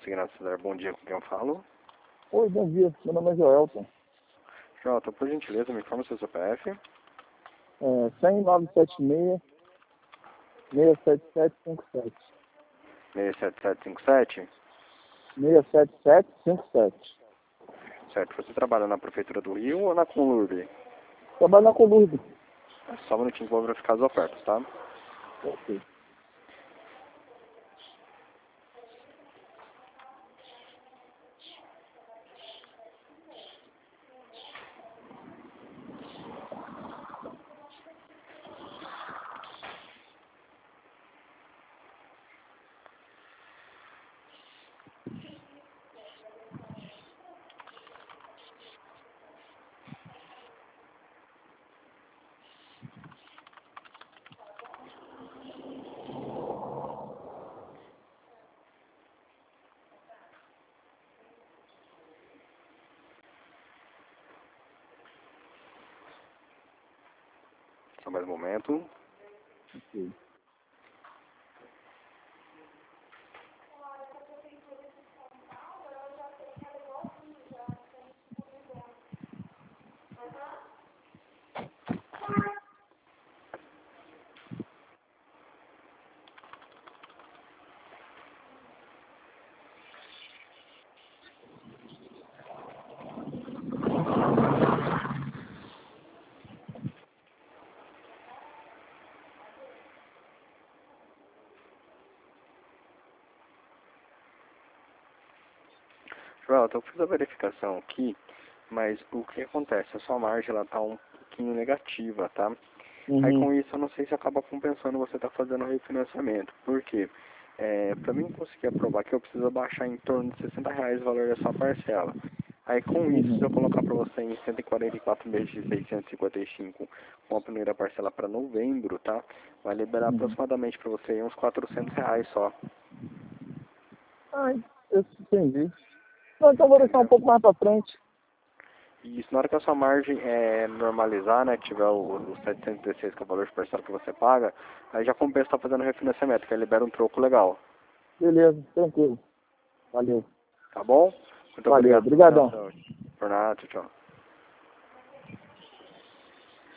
Segnato Cidadão, bom dia, com quem eu falo? Oi, bom dia. Meu nome é Joelton. Jota, por gentileza, me informa o seu CPF. 100 976 67757. 67757? 67757. Certo, você trabalha na Prefeitura do Rio ou na Conlurb? Trabalho na Colurbe. É só um minutinho que eu vou verificar as ofertas, tá? Ok. Só mais um momento. Ok. Jota, eu fiz a verificação aqui, mas o que acontece? A sua margem ela tá um pouquinho negativa, tá? Aí com isso eu não sei se acaba compensando você estar fazendo refinanciamento. Por quê? Para mim conseguir aprovar que eu preciso baixar em torno de R$ 60 o valor da sua parcela. Aí com isso, se eu colocar para você em 144 meses de 655 com a primeira parcela para novembro, tá? Vai liberar aproximadamente para você uns R$ 400 só. Ai, eu entendi. Não, então vou deixar um pouco mais pra frente. E isso na hora que a sua margem normalizar, né, tiver os 716 que é o valor de parcela que você paga, aí já compensa estar fazendo refinanciamento, que aí libera um troco legal. Beleza, tranquilo. Valeu. Tá bom? Muito Valeu, obrigado pela obrigadão. atenção. Por nada, tchau, tchau.